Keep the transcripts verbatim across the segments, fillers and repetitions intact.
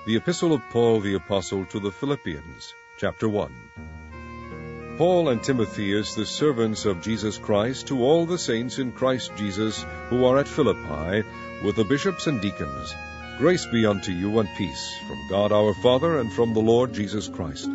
The Epistle of Paul the Apostle to the Philippians, chapter one. Paul and Timotheus, the servants of Jesus Christ, to all the saints in Christ Jesus who are at Philippi, with the bishops and deacons, grace be unto you and peace, from God our Father and from the Lord Jesus Christ.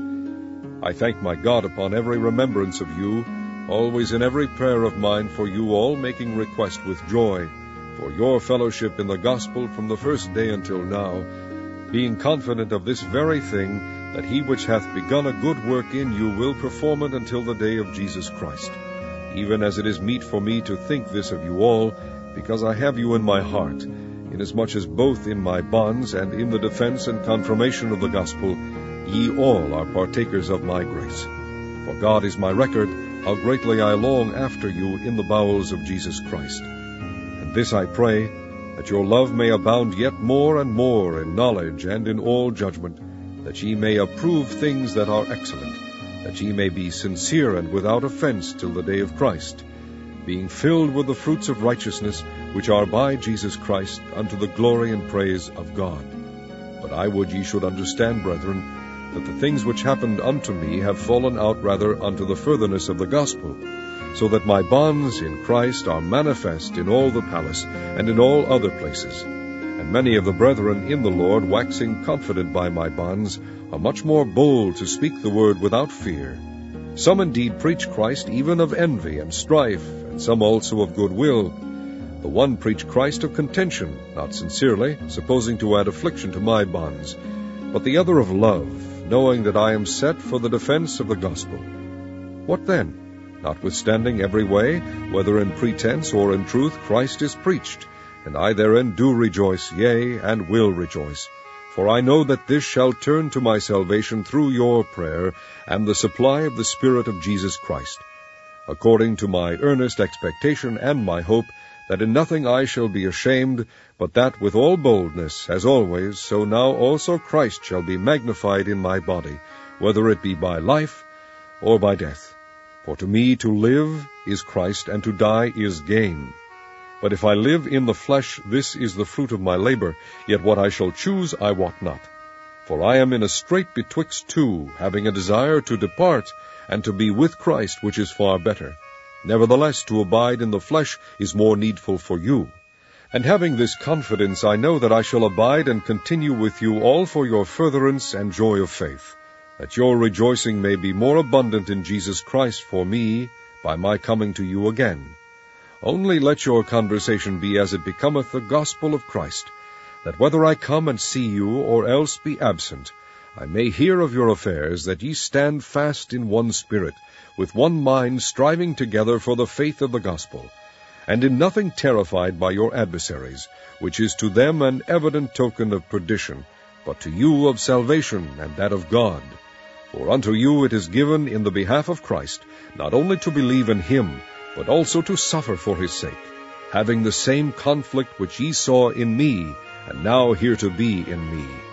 I thank my God upon every remembrance of you, always in every prayer of mine for you all, making request with joy, for your fellowship in the gospel from the first day until now, being confident of this very thing, that he which hath begun a good work in you will perform it until the day of Jesus Christ. Even as it is meet for me to think this of you all, because I have you in my heart, inasmuch as both in my bonds and in the defense and confirmation of the gospel, ye all are partakers of my grace. For God is my record, how greatly I long after you in the bowels of Jesus Christ. And this I pray, that your love may abound yet more and more in knowledge and in all judgment, that ye may approve things that are excellent, that ye may be sincere and without offense till the day of Christ, being filled with the fruits of righteousness, which are by Jesus Christ, unto the glory and praise of God. But I would ye should understand, brethren, that the things which happened unto me have fallen out rather unto the furtherance of the gospel, so that my bonds in Christ are manifest in all the palace and in all other places. And many of the brethren in the Lord, waxing confident by my bonds, are much more bold to speak the word without fear. Some indeed preach Christ even of envy and strife, and some also of good will. The one preach Christ of contention, not sincerely, supposing to add affliction to my bonds, but the other of love, knowing that I am set for the defense of the gospel. What then? Notwithstanding every way, whether in pretense or in truth, Christ is preached, and I therein do rejoice, yea, and will rejoice. For I know that this shall turn to my salvation through your prayer, and the supply of the Spirit of Jesus Christ, according to my earnest expectation and my hope, that in nothing I shall be ashamed, but that with all boldness, as always, so now also Christ shall be magnified in my body, whether it be by life or by death. For to me to live is Christ, and to die is gain. But if I live in the flesh, this is the fruit of my labor, yet what I shall choose I wot not. For I am in a strait betwixt two, having a desire to depart, and to be with Christ, which is far better. Nevertheless, to abide in the flesh is more needful for you. And having this confidence, I know that I shall abide and continue with you all for your furtherance and joy of faith, that your rejoicing may be more abundant in Jesus Christ for me, by my coming to you again. Only let your conversation be as it becometh the gospel of Christ, that whether I come and see you, or else be absent, I may hear of your affairs, that ye stand fast in one spirit, with one mind, striving together for the faith of the gospel, and in nothing terrified by your adversaries, which is to them an evident token of perdition, but to you of salvation, and that of God. For unto you it is given in the behalf of Christ, not only to believe in him, but also to suffer for his sake, having the same conflict which ye saw in me, and now hear to be in me.